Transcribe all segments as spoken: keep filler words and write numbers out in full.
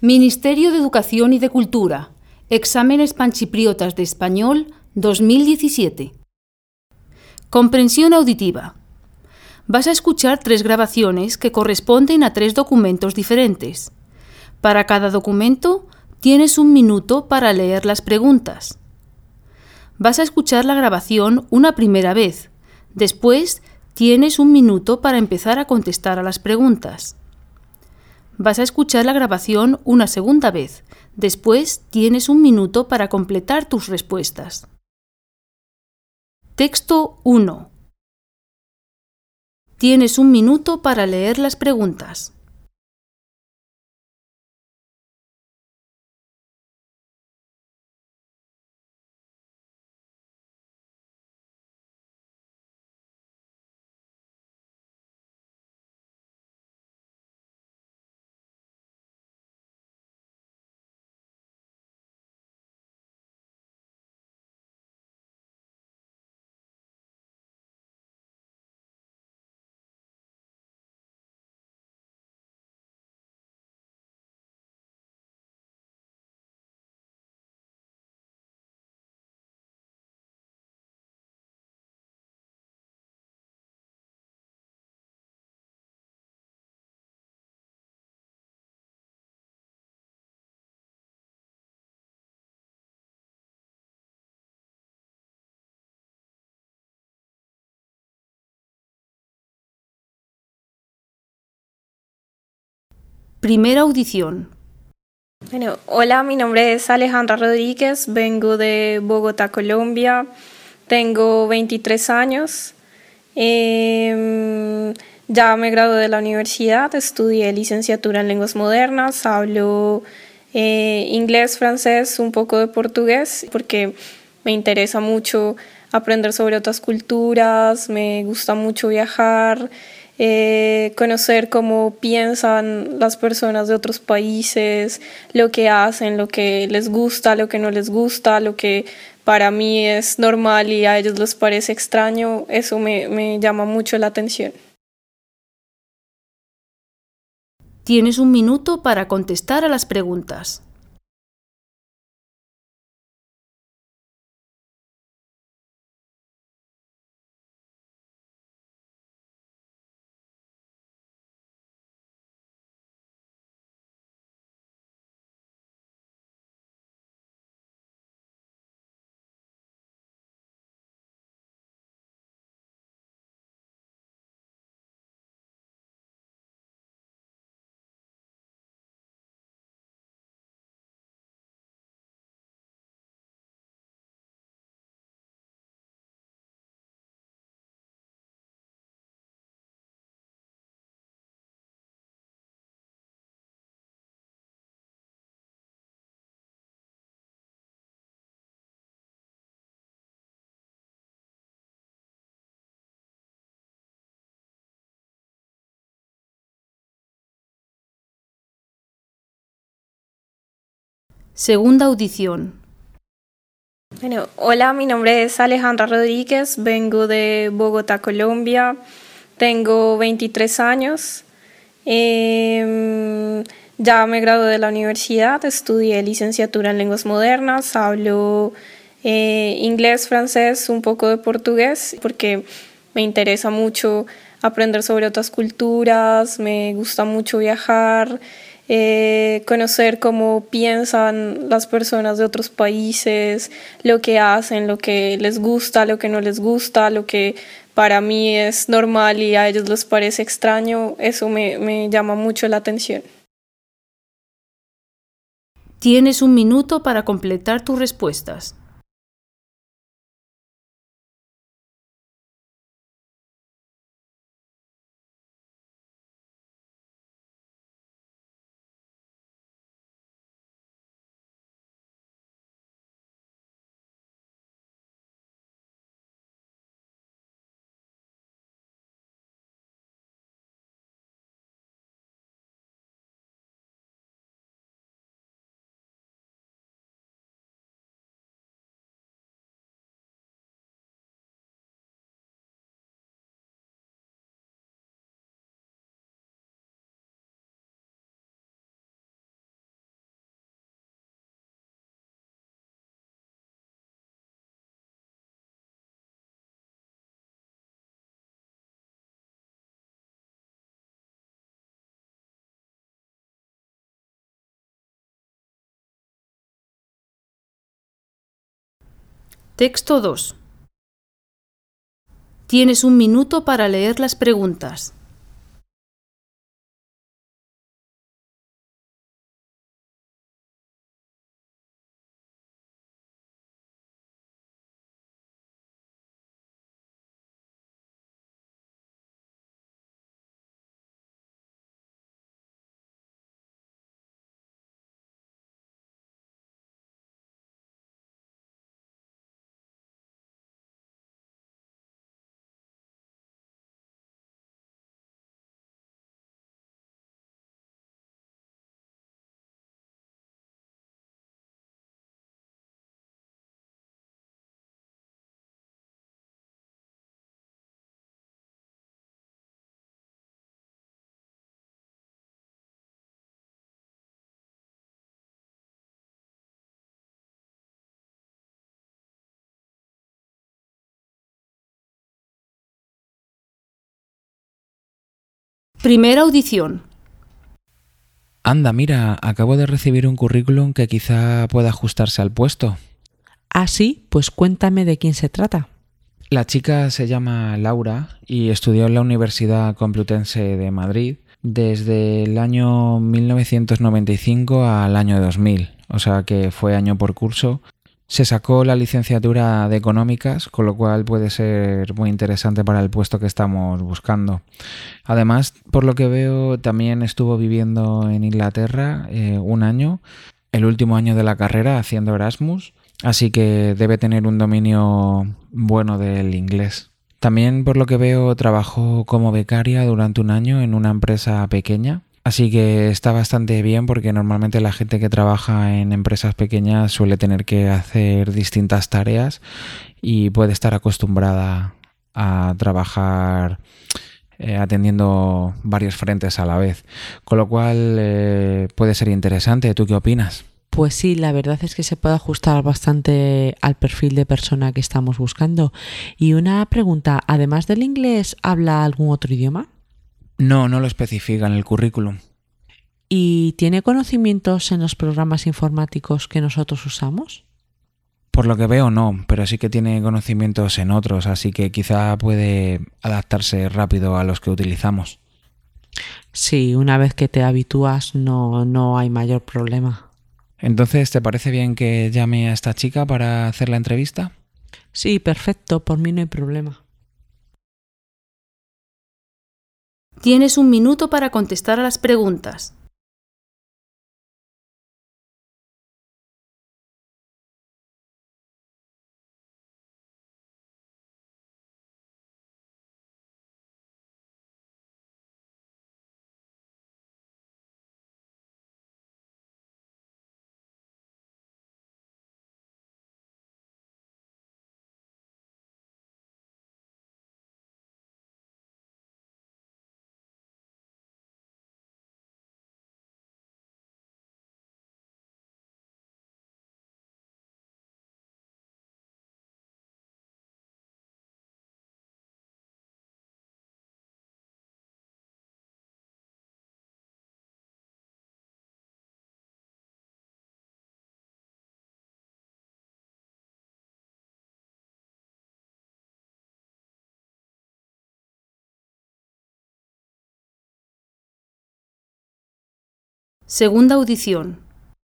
Ministerio de Educación y de Cultura. Exámenes panchipriotas de español dos mil diecisiete. Comprensión auditiva. Vas a escuchar tres grabaciones que corresponden a tres documentos diferentes. Para cada documento tienes un minuto para leer las preguntas. Vas a escuchar la grabación una primera vez. Después tienes un minuto para empezar a contestar a las preguntas. Vas a escuchar la grabación una segunda vez. Después tienes un minuto para completar tus respuestas. Texto uno. Tienes un minuto para leer las preguntas. Primera audición. Bueno, hola, mi nombre es Alejandra Rodríguez, vengo de Bogotá, Colombia, tengo veintitrés años, eh, ya me gradué de la universidad, estudié licenciatura en lenguas modernas, hablo eh, inglés, francés, un poco de portugués, porque me interesa mucho aprender sobre otras culturas, me gusta mucho viajar. Eh, conocer cómo piensan las personas de otros países, lo que hacen, lo que les gusta, lo que no les gusta, lo que para mí es normal y a ellos les parece extraño, eso me, me llama mucho la atención. Tienes un minuto para contestar a las preguntas. Segunda audición. Bueno, hola, mi nombre es Alejandra Rodríguez, vengo de Bogotá, Colombia, tengo veintitrés años, eh, ya me gradué de la universidad, estudié licenciatura en lenguas modernas, hablo eh, inglés, francés, un poco de portugués, porque me interesa mucho aprender sobre otras culturas, me gusta mucho viajar. Eh, conocer cómo piensan las personas de otros países, lo que hacen, lo que les gusta, lo que no les gusta, lo que para mí es normal y a ellos les parece extraño, eso me, me llama mucho la atención. Tienes un minuto para completar tus respuestas. Texto dos. Tienes un minuto para leer las preguntas. Primera audición. Anda, mira, acabo de recibir un currículum que quizá pueda ajustarse al puesto. Ah, sí, pues cuéntame de quién se trata. La chica se llama Laura y estudió en la Universidad Complutense de Madrid desde el año mil novecientos noventa y cinco al año dos mil, o sea que fue año por curso. Se sacó la licenciatura de Económicas, con lo cual puede ser muy interesante para el puesto que estamos buscando. Además, por lo que veo, también estuvo viviendo en Inglaterra eh, un año, el último año de la carrera, haciendo Erasmus, así que debe tener un dominio bueno del inglés. También, por lo que veo, trabajó como becaria durante un año en una empresa pequeña. Así que está bastante bien porque normalmente la gente que trabaja en empresas pequeñas suele tener que hacer distintas tareas y puede estar acostumbrada a trabajar eh, atendiendo varios frentes a la vez. Con lo cual eh, puede ser interesante. ¿Tú qué opinas? Pues sí, la verdad es que se puede ajustar bastante al perfil de persona que estamos buscando. Y una pregunta, además del inglés, ¿habla algún otro idioma? No, no lo especifica en el currículum. ¿Y tiene conocimientos en los programas informáticos que nosotros usamos? Por lo que veo no, pero sí que tiene conocimientos en otros, así que quizá puede adaptarse rápido a los que utilizamos. Sí, una vez que te habitúas no, no hay mayor problema. Entonces, ¿te parece bien que llame a esta chica para hacer la entrevista? Sí, perfecto, por mí no hay problema. Tienes un minuto para contestar a las preguntas. Segunda audición.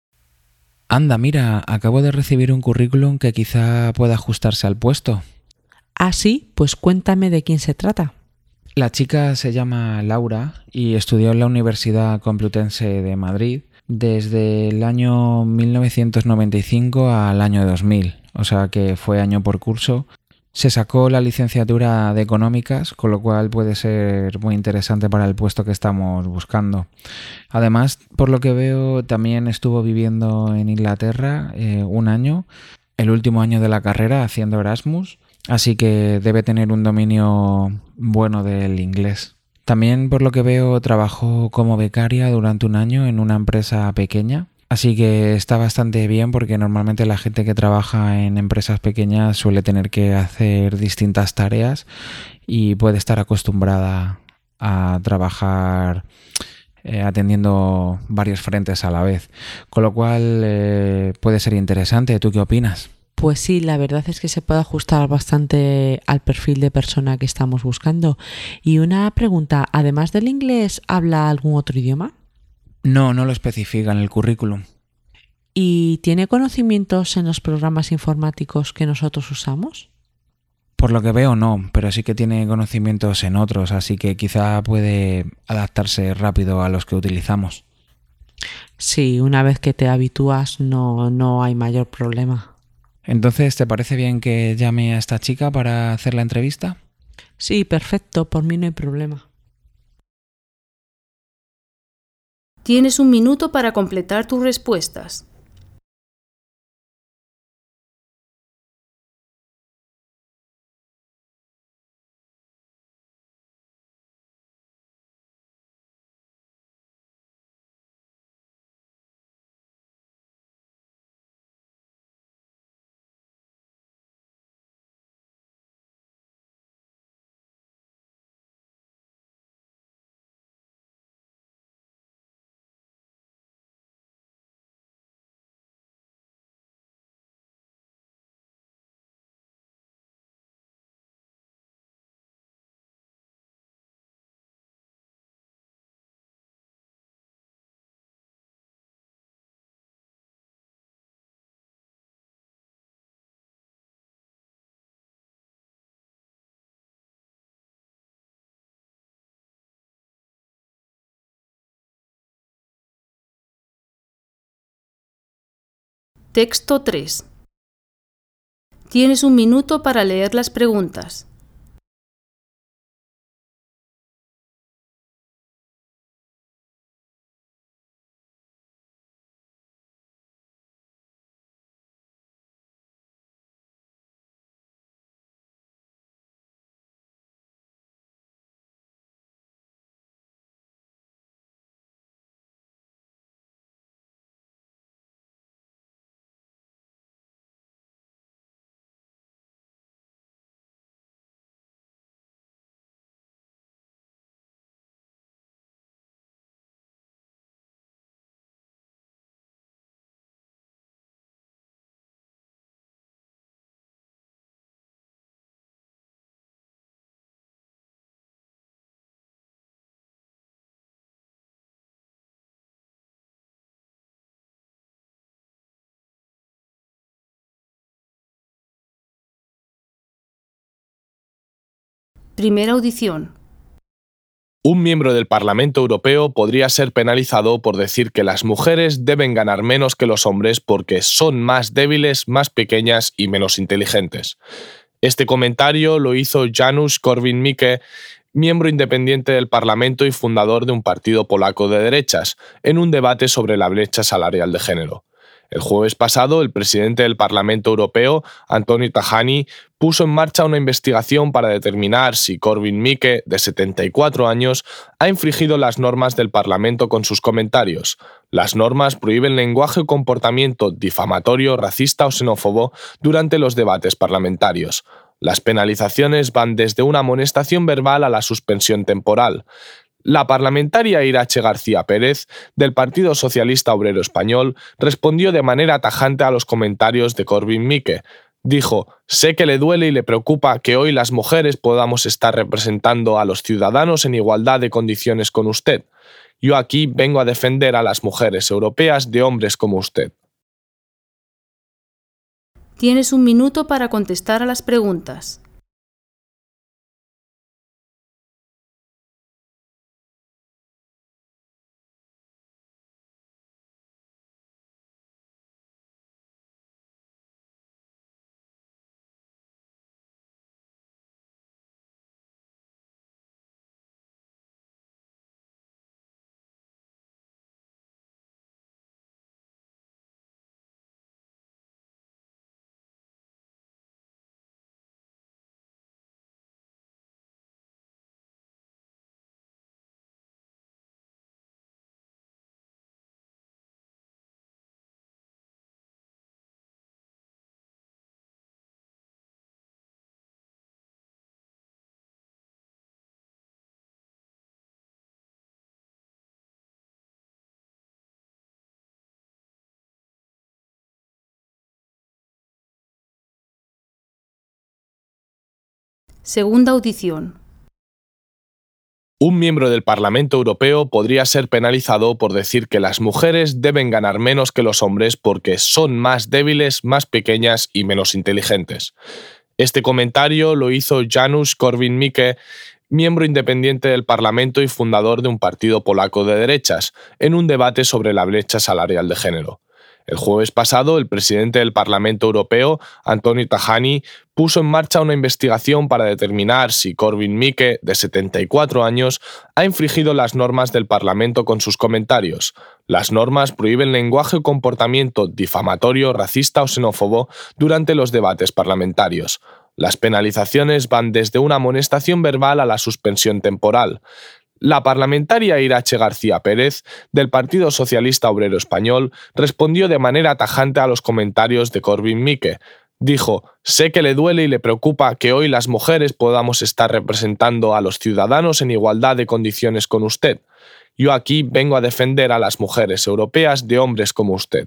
Anda, mira, acabo de recibir un currículum que quizá pueda ajustarse al puesto. Ah, sí, pues cuéntame de quién se trata. La chica se llama Laura y estudió en la Universidad Complutense de Madrid desde el año mil novecientos noventa y cinco al año dos mil, o sea que fue año por curso. Se sacó la licenciatura de Económicas, con lo cual puede ser muy interesante para el puesto que estamos buscando. Además, por lo que veo, también estuvo viviendo en Inglaterra eh, un año, el último año de la carrera, haciendo Erasmus, así que debe tener un dominio bueno del inglés. También, por lo que veo, trabajó como becaria durante un año en una empresa pequeña. Así que está bastante bien porque normalmente la gente que trabaja en empresas pequeñas suele tener que hacer distintas tareas y puede estar acostumbrada a trabajar eh, atendiendo varios frentes a la vez. Con lo cual eh, puede ser interesante. ¿Tú qué opinas? Pues sí, la verdad es que se puede ajustar bastante al perfil de persona que estamos buscando. Y una pregunta, además del inglés, ¿habla algún otro idioma? No, no lo especifica en el currículum. ¿Y tiene conocimientos en los programas informáticos que nosotros usamos? Por lo que veo no, pero sí que tiene conocimientos en otros, así que quizá puede adaptarse rápido a los que utilizamos. Sí, una vez que te habitúas no, no hay mayor problema. Entonces, ¿te parece bien que llame a esta chica para hacer la entrevista? Sí, perfecto, por mí no hay problema. Tienes un minuto para completar tus respuestas. Texto tres. Tienes un minuto para leer las preguntas. Primera audición. Un miembro del Parlamento Europeo podría ser penalizado por decir que las mujeres deben ganar menos que los hombres porque son más débiles, más pequeñas y menos inteligentes. Este comentario lo hizo Janusz Korwin-Mikke, miembro independiente del Parlamento y fundador de un partido polaco de derechas, en un debate sobre la brecha salarial de género. El jueves pasado, el presidente del Parlamento Europeo, Antonio Tajani, puso en marcha una investigación para determinar si Korwin-Mikke, de setenta y cuatro años, ha infringido las normas del Parlamento con sus comentarios. Las normas prohíben lenguaje o comportamiento difamatorio, racista o xenófobo durante los debates parlamentarios. Las penalizaciones van desde una amonestación verbal a la suspensión temporal. La parlamentaria Irache García Pérez, del Partido Socialista Obrero Español, respondió de manera tajante a los comentarios de Korwin-Mikke. Dijo: «Sé que le duele y le preocupa que hoy las mujeres podamos estar representando a los ciudadanos en igualdad de condiciones con usted. Yo aquí vengo a defender a las mujeres europeas de hombres como usted». Tienes un minuto para contestar a las preguntas. Segunda audición. Un miembro del Parlamento Europeo podría ser penalizado por decir que las mujeres deben ganar menos que los hombres porque son más débiles, más pequeñas y menos inteligentes. Este comentario lo hizo Janusz Korwin-Mikke, miembro independiente del Parlamento y fundador de un partido polaco de derechas, en un debate sobre la brecha salarial de género. El jueves pasado, el presidente del Parlamento Europeo, Antonio Tajani, puso en marcha una investigación para determinar si Korwin-Mikke, de setenta y cuatro años, ha infringido las normas del Parlamento con sus comentarios. Las normas prohíben lenguaje o comportamiento difamatorio, racista o xenófobo durante los debates parlamentarios. Las penalizaciones van desde una amonestación verbal a la suspensión temporal. La parlamentaria Irache García Pérez, del Partido Socialista Obrero Español, respondió de manera tajante a los comentarios de Korwin-Mikke. Dijo: «Sé que le duele y le preocupa que hoy las mujeres podamos estar representando a los ciudadanos en igualdad de condiciones con usted. Yo aquí vengo a defender a las mujeres europeas de hombres como usted».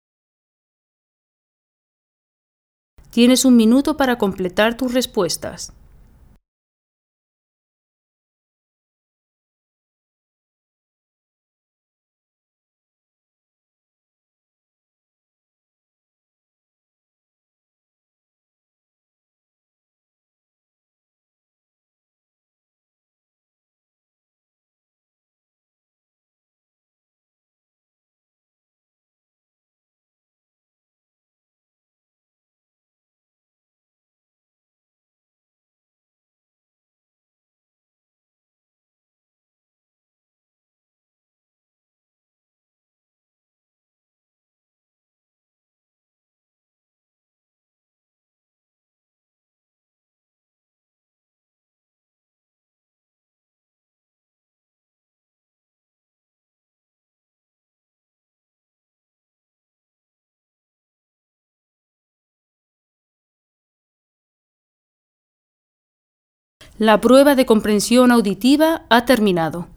Tienes un minuto para completar tus respuestas. La prueba de comprensión auditiva ha terminado.